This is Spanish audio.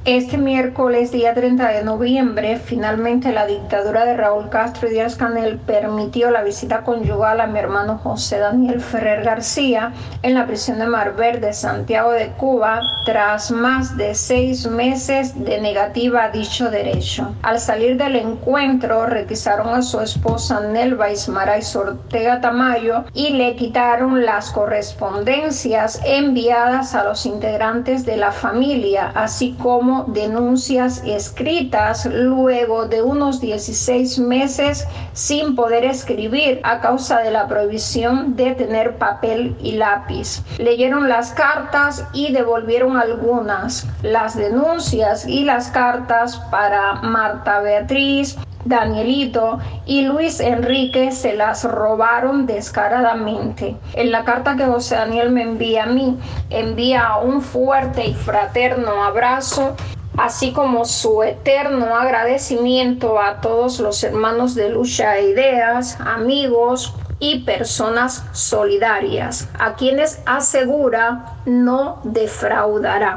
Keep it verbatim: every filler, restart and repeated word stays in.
Este miércoles, día treinta de noviembre, finalmente la dictadura de Raúl Castro y Díaz-Canel permitió la visita conyugal a mi hermano José Daniel Ferrer García en la prisión de Mar Verde, Santiago de Cuba, tras más de seis meses de negativa a dicho derecho. Al salir del encuentro, requisaron a su esposa Nelva Ismarais Ortega Tamayo y le quitaron las correspondencias enviadas a los integrantes de la familia, así como denuncias escritas luego de unos dieciséis meses sin poder escribir a causa de la prohibición de tener papel y lápiz. Leyeron las cartas y devolvieron algunas. Las denuncias y las cartas para Marta Beatriz, Danielito y Luis Enrique se las robaron descaradamente. En la carta que José Daniel me envía a mí, envía un fuerte y fraterno abrazo, así como su eterno agradecimiento a todos los hermanos de lucha e ideas, amigos y personas solidarias, a quienes asegura no defraudará.